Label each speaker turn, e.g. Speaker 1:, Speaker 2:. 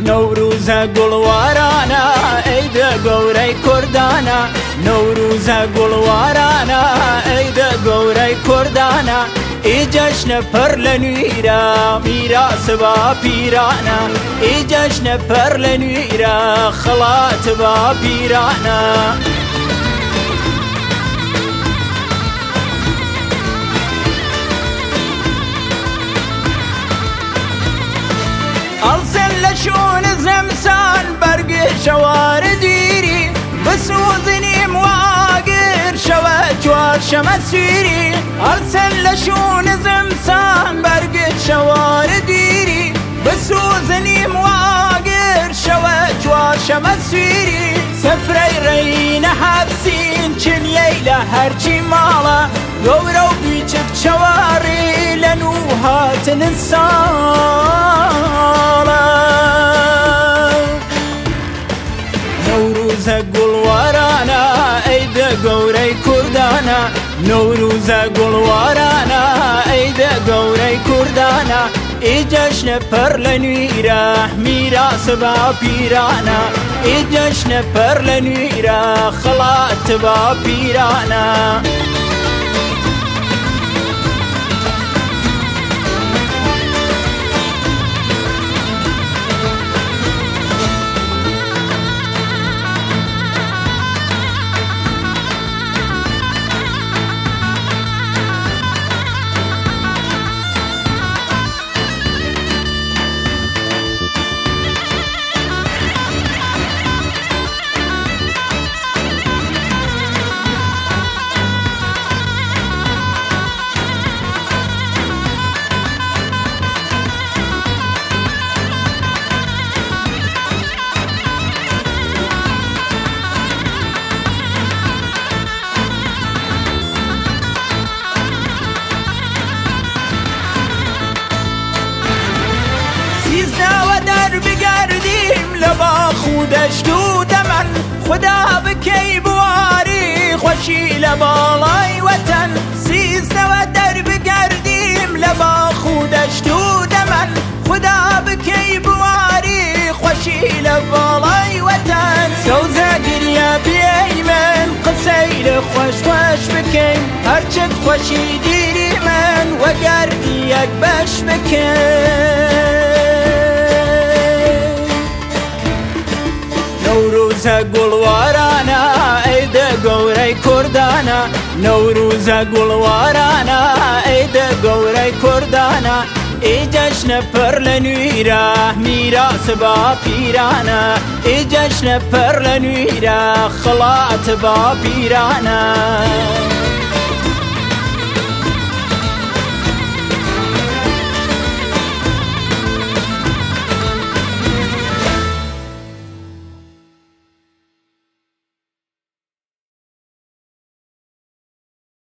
Speaker 1: نەوروزە گوڵوارانە ئەیدە گەورەی کوردانە نەوروزە گوڵوارانە ئەیدە گەورەی کوردانە ئیجەشنە پەر لە نوێرە میراسە با پیرانە ئیجەشنە پەر لە نوێرە خەڵاتە با پیرانە ئەڵسن لە شوون زەمسان بەرگێ شەوارە دیری بسوزنیم واگر شەوە چوارشەمە سویری ئەڵسن لە شوون زەمسان بەرگێ شەوارە دیری بسوزنیم واگر شەوە چوارشەمە سویری سەفرەی ڕێینە حەبسین چنیەی لە هەرچی ماڵە گەورە و بیچک چەواری لە نوو هاتن ساڵە نەوروزە گوڵوارانە ئەیدە گەورەی کوردانە نەوروزە گوڵوارانە ئەیدە گەورەی کوردانە ئیجەشنە پەر لە نوێرە میراسە با پیرانە ئیجەشنە پەر لە نوێرە خەڵاتە با پیرانە بگردیم لباخ و دشت و دمن خدا بکی بواری خوشی لبالای وطن سیزدەوە در بگردیم لباخ و دشت و دمن خدا بکی بواری خوشی لبالای وطن سوزە گریە بیەی من قسەی لە خوش خوش بکەین هەرچت خوشی دیری من وەگەردی یەک بەش بکەین نەوروزە گوڵوارانە ئەیدە گەورەی کوردانە نەوروزە گوڵوارانە ئەیدە گەورەی کوردانە ئیجەشنە پەر لە نوێرە میراسە با پیرانە ئیجەشنە پەر لە نوێرە خەڵاتە با پیرانە